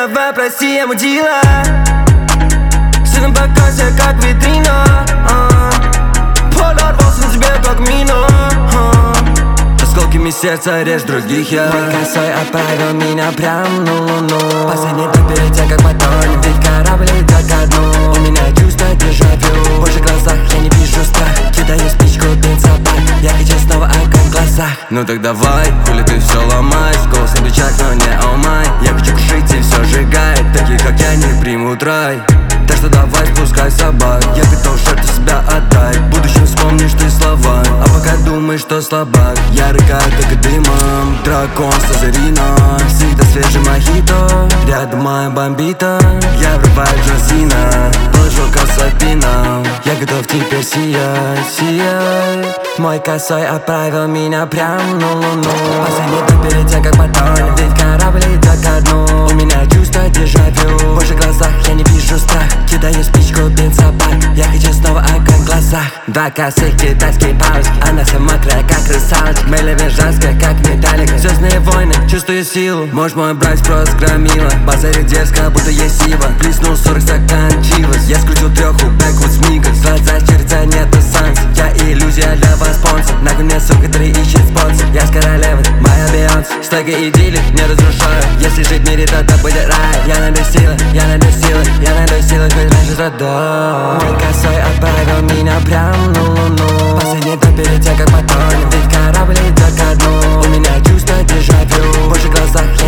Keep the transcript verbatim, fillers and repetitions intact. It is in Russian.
давай, прости, я мудила. Сыном покажи, как витрина. Подорвался на тебе, как мина. Осколками сердца режь других я. Мой косой отправил меня прям на луну. Последний дом перед тем, как потонем. Ведь корабль идет ко дну. У меня чувство дежавю. В ваших глазах я не вижу страх. Кидаю спичку, бензобак. Я хочу снова огонь в глазах. Ну так давай, хули ты все ломаешь. Голос на плечах, но не о май. Я хочу крушить и все сжигает. Такие, как я, не примут рай. Так что давай спускай собак. Я готов жертву себя отдать. В будущем вспомнишь ты слова. А пока думаешь, что слабак. Я рыгаю только дымом. Дракон с Азарином. Всегда свежий мохито. Рядом моя бомбита. Я врубаю Джозина. Положу косой пинал. Я готов теперь сиять, сиять. Мой косой отправил меня прям на луну. Последний дом перед тем, как потонем. Ведь корабль идет ко дну. У меня чувство дежавю. В ваших глазах я не вижу страх. Кидаю спичку, бензобак. Я хочу снова огонь в глазах. Два косых китайские палочки. Она вся мокрая, как русалочка. Мелевин женская, как металлик. Звездные войны, чувствую силу. Можешь мой брать просто громила. Базарит дерзко, будто есть сила. Плеснул сорок стакан чивас. Я скрутил треху, бэквуд смигас. Глаза черта, нету санкций. Я иллюзия для вас спонсор. Нахуй мне сука, который ищет спонсор. Я с королевой, моя Бейонсе. Стойка идиллии не разрушаю. Если жить в мире, тогда будет рай. Я найду силы, я найду силы. Я найду силы, хоть раньше страдал. Мой косой отправил меня прям на луну. Последний дом перед тем, как потонем. Ведь корабль идет ко дну. У меня чувство дежавю. В ваших глазах